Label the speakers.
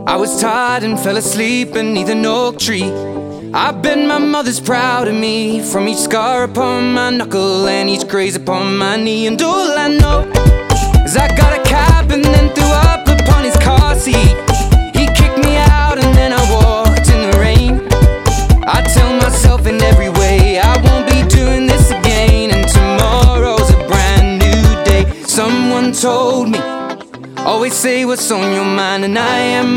Speaker 1: I was tired and fell asleep beneath an oak tree. I bet my mother's proud of me, from each scar upon my knuckle and each graze upon my knee. And all I know is I got a cab and then threw up upon his car seat. He kicked me out and then I walked in the rain. I tell myself in every way I won't be doing this again, and tomorrow's a brand new day. Someone told me, always say what's on your mind, and I am